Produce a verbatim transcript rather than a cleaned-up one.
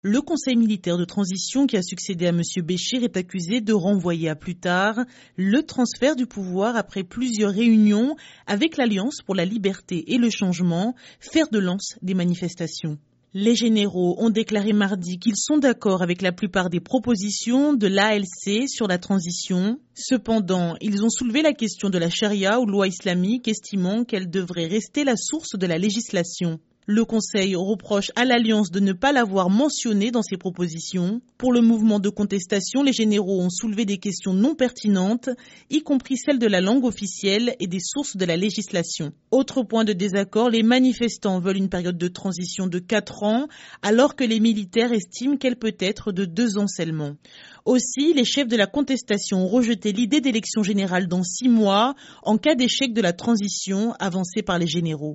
Le conseil militaire de transition qui a succédé à M. Béchir est accusé de renvoyer à plus tard le transfert du pouvoir après plusieurs réunions avec l'Alliance pour la liberté et le changement, fer de lance des manifestations. Les généraux ont déclaré mardi qu'ils sont d'accord avec la plupart des propositions de l'A L C sur la transition. Cependant, ils ont soulevé la question de la charia ou loi islamique, estimant qu'elle devrait rester la source de la législation. Le Conseil reproche à l'Alliance de ne pas l'avoir mentionné dans ses propositions. Pour le mouvement de contestation, les généraux ont soulevé des questions non pertinentes, y compris celles de la langue officielle et des sources de la législation. Autre point de désaccord, les manifestants veulent une période de transition de quatre ans, alors que les militaires estiment qu'elle peut être de deux ans seulement. Aussi, les chefs de la contestation ont rejeté l'idée d'élection générale dans six mois, en cas d'échec de la transition avancée par les généraux.